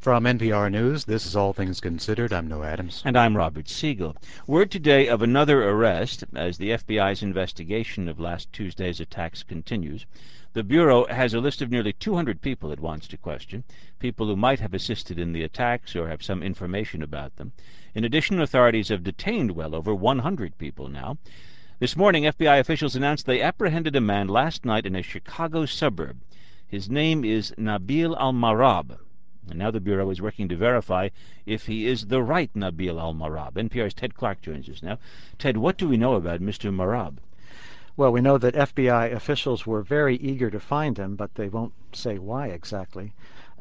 From NPR News, this is All Things Considered. I'm Noah Adams. And I'm Robert Siegel. Word today of another arrest as the FBI's investigation of last Tuesday's attacks continues. The Bureau has a list of nearly 200 people it wants to question, people who might have assisted in the attacks or have some information about them. In addition, authorities have detained well over 100 people now. This morning, FBI officials announced they apprehended a man last night in a Chicago suburb. His name is Nabil Al-Marab. And now the Bureau is working to verify if he is the right Nabil Al-Marab. NPR's Ted Clark joins us now. Ted, what do we know about Mr. Marab? Well, we know that FBI officials were very eager to find him, but they won't say why exactly.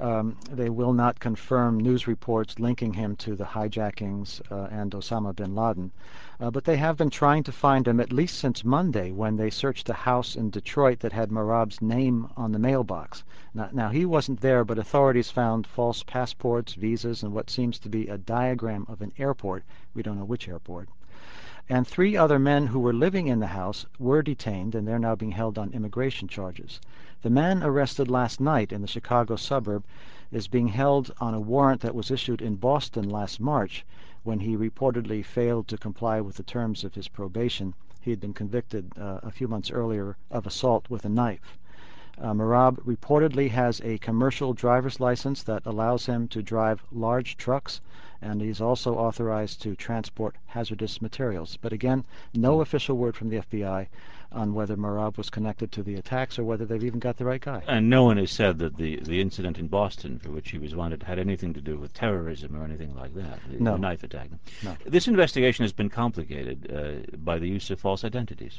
They will not confirm news reports linking him to the hijackings and Osama bin Laden. But they have been trying to find him at least since Monday, when they searched a house in Detroit that had Marab's name on the mailbox. Now, he wasn't there, but authorities found false passports, visas, and what seems to be a diagram of an airport. We don't know which airport. And 3 other men who were living in the house were detained, and they're now being held on immigration charges. The man arrested last night in the Chicago suburb is being held on a warrant that was issued in Boston last March, when he reportedly failed to comply with the terms of his probation. He had been convicted a few months earlier of assault with a knife. Marab reportedly has a commercial driver's license that allows him to drive large trucks, and he's also authorized to transport hazardous materials. But again, no official word from the FBI on whether Marab was connected to the attacks or whether they've even got the right guy. And no one has said that the incident in Boston for which he was wanted had anything to do with terrorism or anything like that, No. the knife attack. No. This investigation has been complicated by the use of false identities.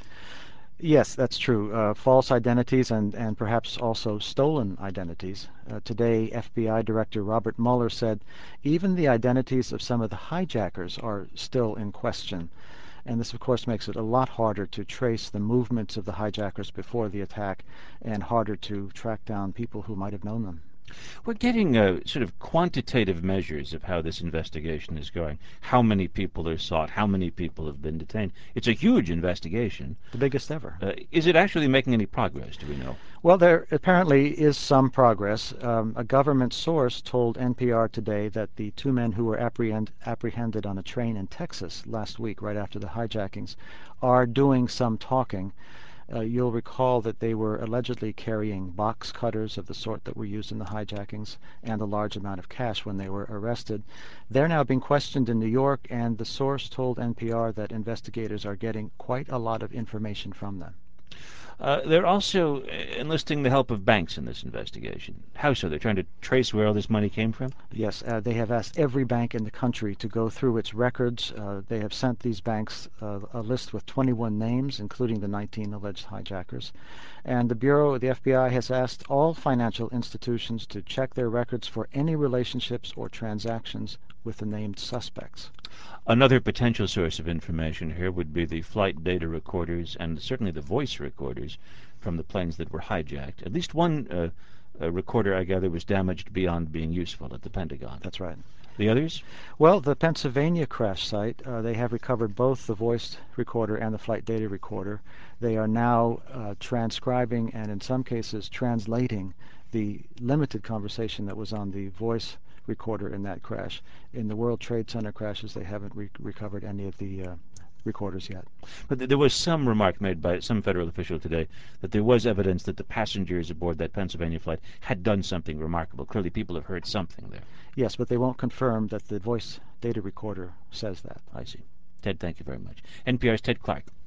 Yes, that's true. False identities and perhaps also stolen identities. Today, FBI Director Robert Mueller said even the identities of some of the hijackers are still in question. And this, of course, makes it a lot harder to trace the movements of the hijackers before the attack, and harder to track down people who might have known them. We're getting sort of quantitative measures of how this investigation is going. How many people are sought? How many people have been detained? It's a huge investigation. The biggest ever. Is it actually making any progress, do we know? Well, there apparently is some progress. A government source told NPR today that the 2 men who were apprehended on a train in Texas last week, right after the hijackings, are doing some talking. You'll recall that they were allegedly carrying box cutters of the sort that were used in the hijackings, and a large amount of cash when they were arrested. They're now being questioned in New York, and the source told NPR that investigators are getting quite a lot of information from them. They're also enlisting the help of banks in this investigation. How so? They're trying to trace where all this money came from? Yes, they have asked every bank in the country to go through its records. They have sent these banks a list with 21 names, including the 19 alleged hijackers. And the Bureau of the FBI has asked all financial institutions to check their records for any relationships or transactions with the named suspects. Another potential source of information here would be the flight data recorders and certainly the voice recorders from the planes that were hijacked. At least one recorder, I gather, was damaged beyond being useful at the Pentagon. That's right. The others? Well, the Pennsylvania crash site, they have recovered both the voice recorder and the flight data recorder. They are now transcribing and in some cases translating the limited conversation that was on the voice recorder in that crash. In the World Trade Center crashes, they haven't recovered any of the recorders yet. But there was some remark made by some federal official today that there was evidence that the passengers aboard that Pennsylvania flight had done something remarkable. Clearly people have heard something there. Yes, but they won't confirm that the voice data recorder says that. I see. Ted, thank you very much. NPR's Ted Clark.